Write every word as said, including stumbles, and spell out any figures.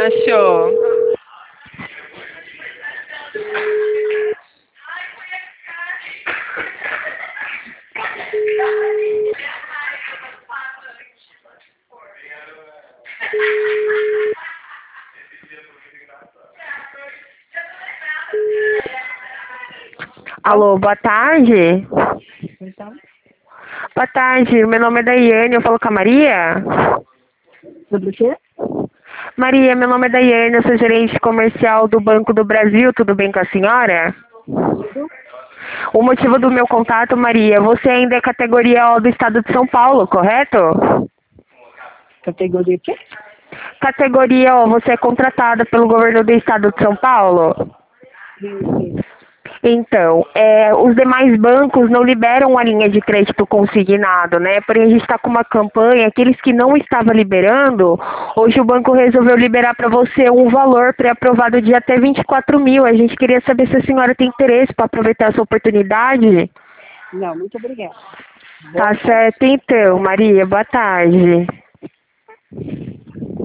Achou. Alô, boa tarde. Então, Boa tarde, meu nome é Daiane, eu falo com a Maria. sobre o quê? Maria, meu nome é Daiane, eu sou gerente comercial do Banco do Brasil, tudo bem com a senhora? Tudo? O motivo do meu contato, Maria, você ainda é categoria O do estado de São Paulo, correto? Categoria quê? Categoria O, você é contratada pelo governo do estado de São Paulo? Sim, sim. Então, é, os demais bancos não liberam a linha de crédito consignado, né? Porém, a gente está com uma campanha, aqueles que não estavam liberando, hoje o banco resolveu liberar para você um valor pré-aprovado de até vinte e quatro mil. A gente queria saber se a senhora tem interesse para aproveitar essa oportunidade. Não, muito obrigada. Tá Boa tarde. certo, então, Maria. Boa tarde.